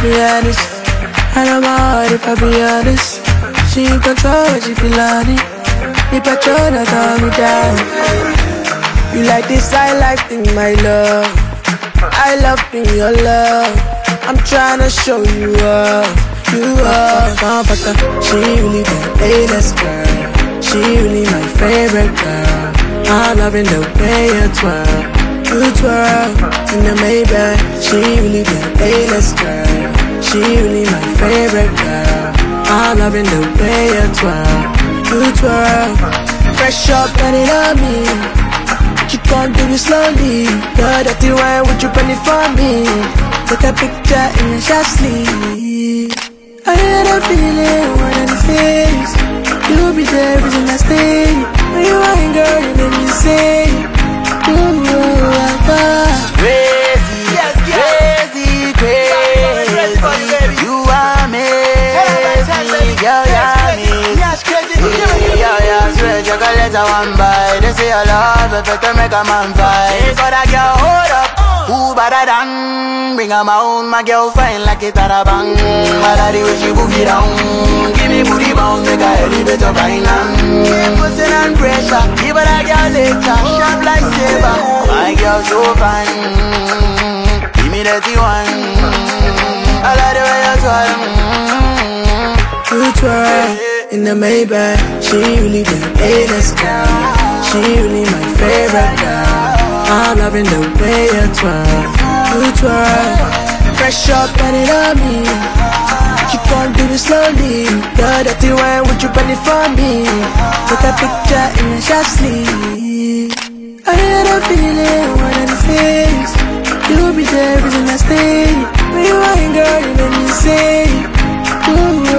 me honest. I know my heart if I be honest. She in control when she feel on it. The patrol that hold me down. You like this, I like thing, my love. I love being your love. I'm tryna show you up. You are my butter. She really the A-list girl. She really my favorite girl. I'm loving the way you twirl. You twirl in the Maybach. She really the A-list girl. She really my favorite girl. I'm loving the way you twirl. You twirl. Fresh up and it on me. You can't do it slowly. Girl, that you wine, would you penny for me? Take a picture in your shot sleeve. I had a feeling, one of these days you'll be there, reason I stay. When you wine, girl, you make me say, ooh, crazy, yes, crazy, crazy. You are me, girl, you're me. Sweet chocolate, I want buy. They say I love it, to make a man fight. So that girl, hold up. Who better than? Bring her my own, my girl fine like it at a bang. My daddy wish she boogie down. Give me booty bounce, make her elevate up right now. Keep pushing and pressure, give her that girl later. Sharp like saber, my girl so fine. Give me that one. I like the way you twirl. You twirl in the Maybach. She really the A-list girl. She really my favorite girl. I'm loving the way you twirl. You twirl. Fresh up and it on me. You can't do it slowly. Girl, that you wine, would you penny for me? Take a picture in your shot sleeve. I had a feeling, one of these days you'll be there, reason I stay. When you wine, girl, you make me say, ooh,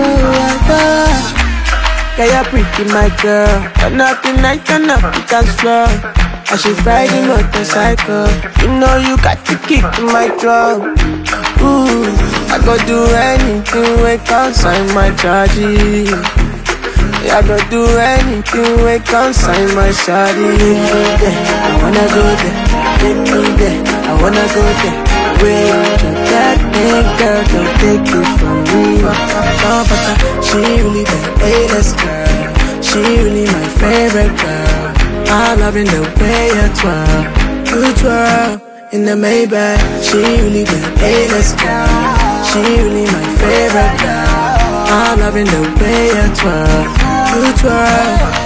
yeah, you're pretty, my girl. Turn up the night, turn up the dance floor. I should ride the motorcycle. You know you got to kick in my drum. Ooh, I go do anything we consign my charges. Yeah, I go do anything we consign my shawty. I wanna go there, take me there. I wanna go there. Wait, that thing, girl, don't take it from me. Oh, but she really the A-list girl. She really my favorite girl. I'm loving the way you twirl. You twirl in the Maybach. She really the A-list girl. She really my favorite girl. I'm loving the way you twirl. You twirl.